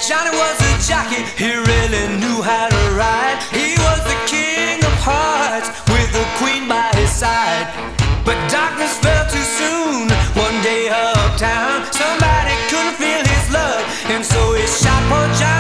Johnny was a jockey, he really knew how to ride. He was the king of hearts with the queen by his side. But darkness fell too soon. One day uptown, somebody couldn't feel his love, and so he shot poor Johnny